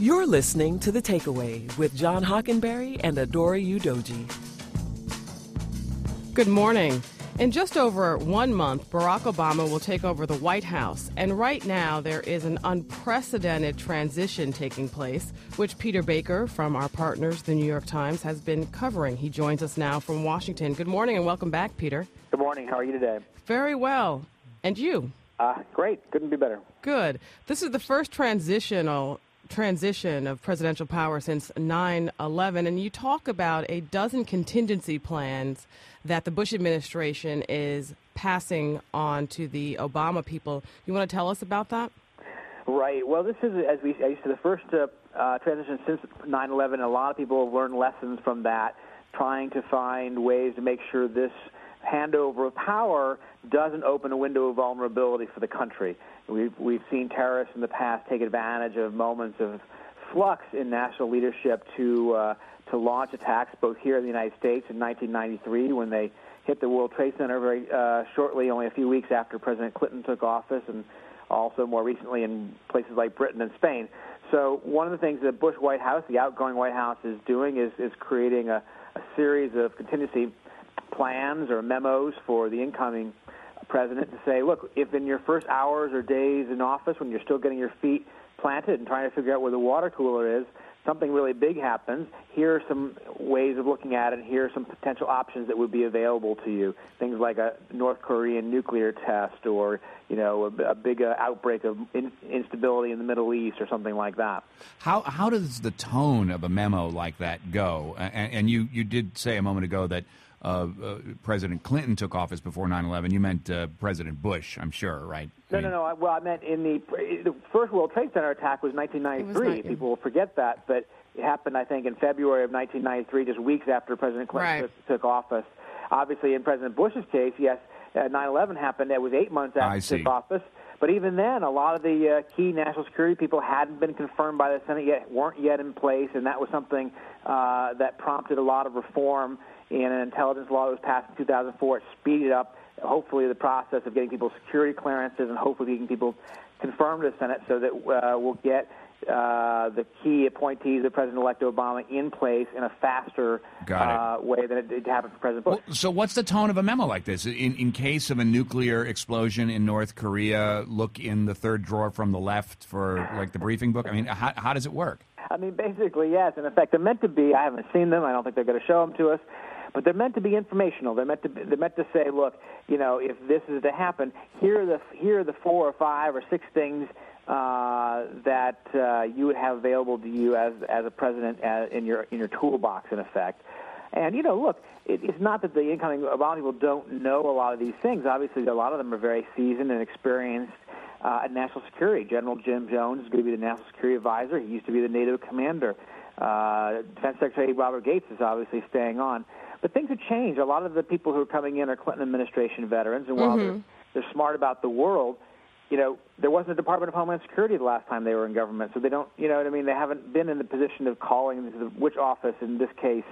You're listening to The Takeaway with John Hockenberry and Adora Udoji. Good morning. In just over 1 month, Barack Obama will take over the White House. And right now, there is an unprecedented transition taking place, which Peter Baker from our partners, The New York Times, has been covering. He joins us now from Washington. Good morning and welcome back, Peter. Good morning. How are you today? Very well. And you? Great. Couldn't be better. Good. This is the first transition of presidential power since 9/11, and you talk about a dozen contingency plans that the Bush administration is passing on to the Obama people. You want to tell us about that? Right. Well, this is, as we said, the first transition since 9/11. A lot of people have learned lessons from that, trying to find ways to make sure this handover of power doesn't open a window of vulnerability for the country. We've seen terrorists in the past take advantage of moments of flux in national leadership to launch attacks, both here in the United States in 1993 when they hit the World Trade Center very shortly, only a few weeks after President Clinton took office, and also more recently in places like Britain and Spain. So one of the things the Bush White House, the outgoing White House, is doing is creating a series of contingency plans or memos for the incoming president to say, look, if in your first hours or days in office, when you're still getting your feet planted and trying to figure out where the water cooler is, something really big happens, here are some ways of looking at it, here are some potential options that would be available to you. Things like a North Korean nuclear test or, a big outbreak of instability in the Middle East or something like that. How does the tone of a memo like that go? And you did say a moment ago that President Clinton took office before 9/11. You meant President Bush, I'm sure, right? No. Well, I meant in the first World Trade Center attack was 1993. People will forget that, but it happened, I think, in February of 1993, just weeks after President Clinton took office. Obviously, in President Bush's case, yes, 9/11 happened. It was 8 months after he took office. But even then, a lot of the key national security people hadn't been confirmed by the Senate yet, weren't yet in place, and that was something that prompted a lot of reform in an intelligence law that was passed in 2004. It speeded up, hopefully, the process of getting people security clearances and hopefully getting people confirmed to the Senate so that we'll get the key appointees of President-elect Obama in place in a faster way than it happened for President Bush. Well, so what's the tone of a memo like this? In case of a nuclear explosion in North Korea, look in the third drawer from the left for, like, the briefing book? I mean, how does it work? I mean, basically, yes. And in fact, they're meant to be. I haven't seen them. I don't think they're going to show them to us. But they're meant to be informational. They're meant to say, look, if this is to happen, here are the 4 or 5 or 6 things that you would have available to you as a president in your toolbox, in effect. And look, it's not that the incoming Obama people don't know a lot of these things. Obviously, a lot of them are very seasoned and experienced at national security. General Jim Jones is going to be the national security advisor. He used to be the NATO commander. Defense Secretary Robert Gates is obviously staying on. But things have changed. A lot of the people who are coming in are Clinton administration veterans, and while they're smart about the world, there wasn't a Department of Homeland Security the last time they were in government, so they don't, they haven't been in the position of calling which office in this case,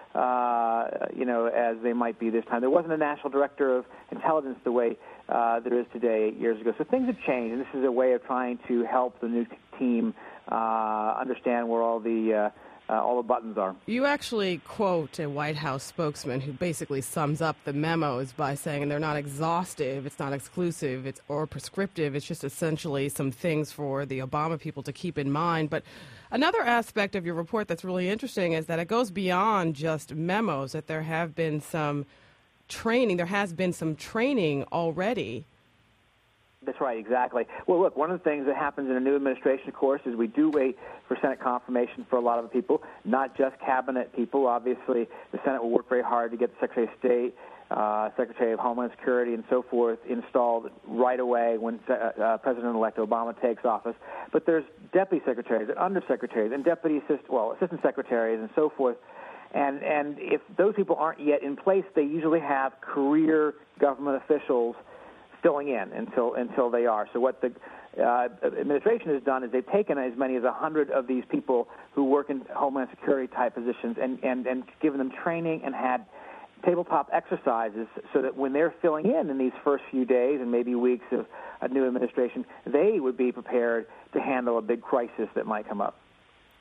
as they might be this time. There wasn't a national director of intelligence the way there is today 8 years ago. So things have changed, and this is a way of trying to help the new team understand where all the buttons are. You actually quote a White House spokesman who basically sums up the memos by saying they're not exhaustive, it's not exclusive, or prescriptive. It's just essentially some things for the Obama people to keep in mind. But another aspect of your report that's really interesting is that it goes beyond just memos, that there have been some training. There has been some training already. That's right, exactly. Well, look, one of the things that happens in a new administration, of course, is we do wait for Senate confirmation for a lot of the people, not just cabinet people. Obviously, the Senate will work very hard to get the Secretary of State, Secretary of Homeland Security, and so forth installed right away when President-elect Obama takes office. But there's deputy secretaries and undersecretaries and assistant secretaries and so forth. And if those people aren't yet in place, they usually have career government officials filling in until they are. So what the administration has done is they've taken as many as 100 of these people who work in Homeland Security type positions and given them training and had tabletop exercises so that when they're filling in these first few days and maybe weeks of a new administration, they would be prepared to handle a big crisis that might come up.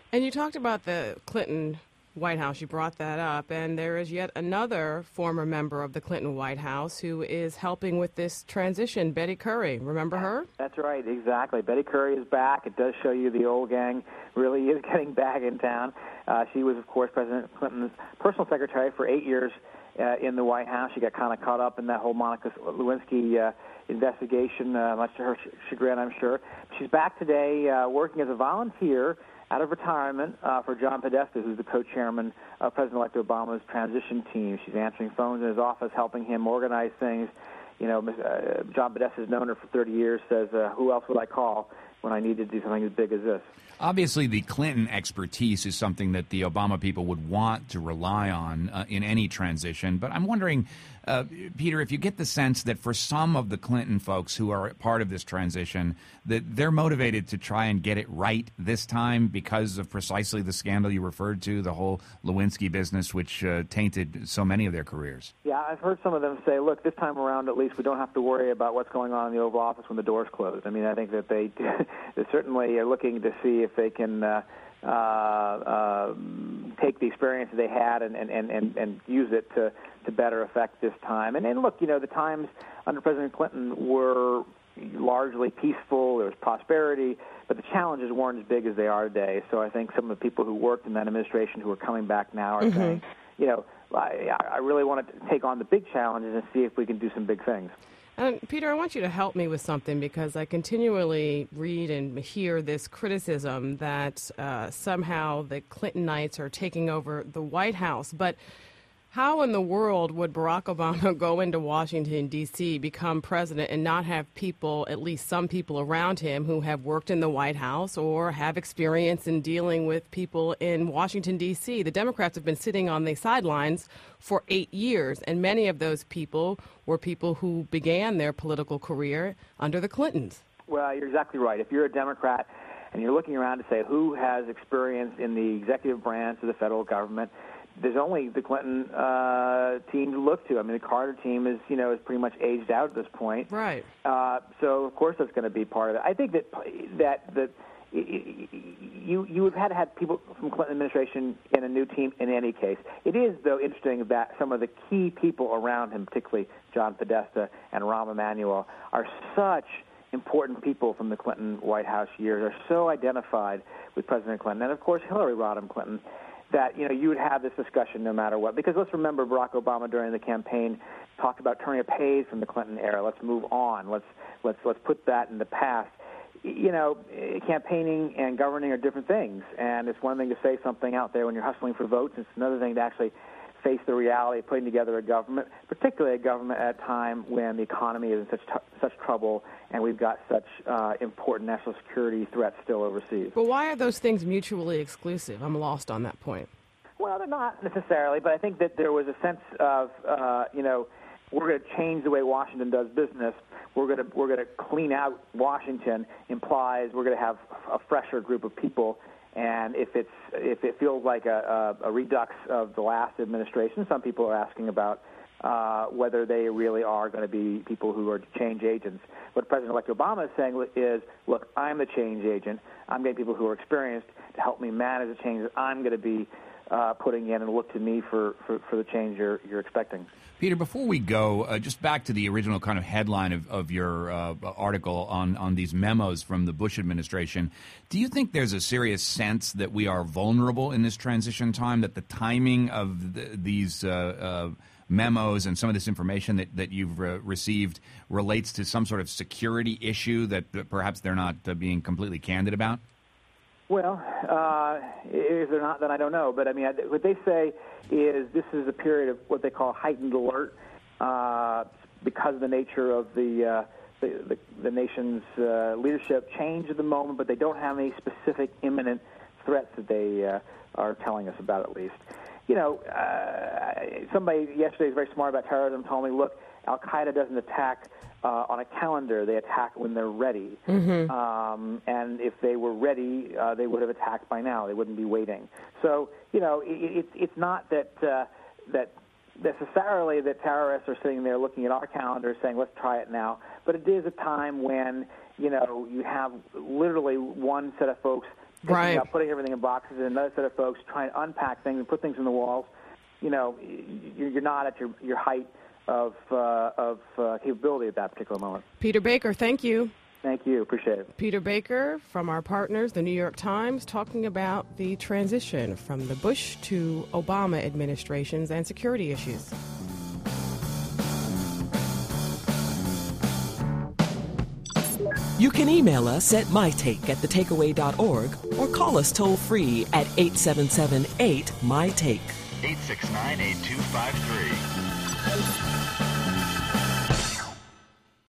And you talked about the Clinton White House. You brought that up. And there is yet another former member of the Clinton White House who is helping with this transition, Betty Currie. Remember her? That's right, exactly. Betty Currie is back. It does show you the old gang really is getting back in town. She was, of course, President Clinton's personal secretary for 8 years in the White House. She got kind of caught up in that whole Monica Lewinsky investigation, much to her chagrin, I'm sure. She's back today working as a volunteer out of retirement for John Podesta, who's the co-chairman of President-elect Obama's transition team. She's answering phones in his office, helping him organize things. You know, John Podesta has known her for 30 years, says, who else would I call when I need to do something as big as this? Obviously, the Clinton expertise is something that the Obama people would want to rely on in any transition. But I'm wondering, Peter, if you get the sense that for some of the Clinton folks who are part of this transition, that they're motivated to try and get it right this time because of precisely the scandal you referred to, the whole Lewinsky business, which tainted so many of their careers. Yeah, I've heard some of them say, look, this time around at least we don't have to worry about what's going on in the Oval Office when the doors close. I mean, I think that they certainly are looking to see if they can take the experience they had and use it to better effect this time. And look, you know, the times under President Clinton were largely peaceful. There was prosperity, but the challenges weren't as big as they are today. So I think some of the people who worked in that administration who are coming back now are saying, you know, I really want to take on the big challenges and see if we can do some big things. And Peter, I want you to help me with something because I continually read and hear this criticism that somehow the Clintonites are taking over the White House. But how in the world would Barack Obama go into Washington, D.C., become president, and not have people, at least some people around him, who have worked in the White House or have experience in dealing with people in Washington, D.C.? The Democrats have been sitting on the sidelines for 8 years, and many of those people were people who began their political career under the Clintons. Well, you're exactly right. If you're a Democrat and you're looking around to say who has experience in the executive branch of the federal government, there's only the Clinton team to look to. I mean, the Carter team is pretty much aged out at this point. Right. So of course that's going to be part of it. I think that you would have had people from Clinton administration in a new team in any case. It is, though, interesting that some of the key people around him, particularly John Podesta and Rahm Emanuel, are such important people from the Clinton White House years, are so identified with President Clinton, and of course Hillary Rodham Clinton, that you would have this discussion no matter what. Because let's remember, Barack Obama during the campaign talked about turning a page from the Clinton era. Let's move on. Let's put that in the past. Campaigning and governing are different things, and it's one thing to say something out there when you're hustling for votes. It's another thing to actually face the reality of putting together a government, particularly a government at a time when the economy is in such trouble and we've got such important national security threats still overseas. But why are those things mutually exclusive? I'm lost on that point. Well, they're not necessarily, but I think that there was a sense of, we're going to change the way Washington does business. We're going to clean out Washington implies we're going to have a fresher group of people. And if it feels like a redux of the last administration, some people are asking about whether they really are going to be people who are change agents. What President-elect Obama is saying is, look, I'm the change agent. I'm getting people who are experienced to help me manage the changes I'm going to be putting in, and look to me for the change you're expecting. Peter, before we go, just back to the original kind of headline of your article on these memos from the Bush administration, do you think there's a serious sense that we are vulnerable in this transition time, that the timing of these memos and some of this information that you've received relates to some sort of security issue that perhaps they're not being completely candid about? Well, if they're not, then I don't know. But, I mean, what they say is this is a period of what they call heightened alert because of the nature of the nation's leadership change at the moment, but they don't have any specific imminent threats that they are telling us about, at least. Somebody yesterday was very smart about terrorism, told me, look, Al-Qaeda doesn't attack on a calendar. They attack when they're ready. Mm-hmm. And if they were ready, they would have attacked by now. They wouldn't be waiting. So, it's not that necessarily that terrorists are sitting there looking at our calendar saying, let's try it now. But it is a time when, you have literally one set of folks Right. About putting everything in boxes, and another set of folks trying to unpack things and put things in the walls. You're not at your height of capability at that particular moment. Peter Baker, thank you. Thank you. Appreciate it. Peter Baker from our partners, the New York Times, talking about the transition from the Bush to Obama administrations and security issues. You can email us at mytake@thetakeaway.org or call us toll-free at 877-8-MyTake. 869-8253.